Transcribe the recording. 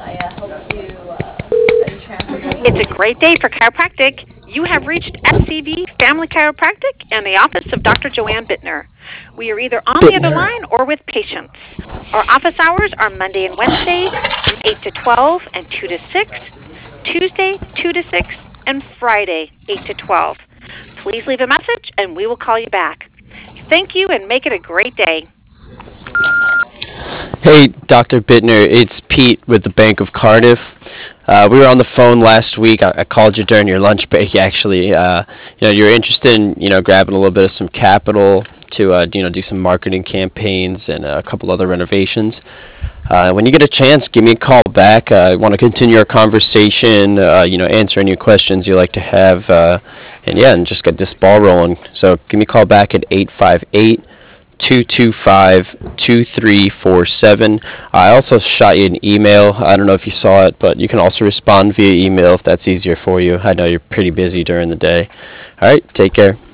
It's a great day for chiropractic. You have reached FCB Family Chiropractic and the office of Dr. Joanne Bittner. We are either on the other line or with patients. Our office hours are Monday and Wednesday from 8 to 12 and 2 to 6, Tuesday 2 to 6, and Friday 8 to 12. Please leave a message and we will call you back. Thank you and make it a great day. Hey, Dr. Bittner, it's Pete with the Bank of Cardiff. We were on the phone last week. I called you during your lunch break, actually. You're interested in, grabbing a little bit of some capital to, do some marketing campaigns and a couple other renovations. When you get a chance, give me a call back. I want to continue our conversation, answer any questions you like to have, and just get this ball rolling. So give me a call back at 858-225-2347. I also shot you an email. I don't know if you saw it, but you can also respond via email if that's easier for you. I know you're pretty busy during the day. All right, take care.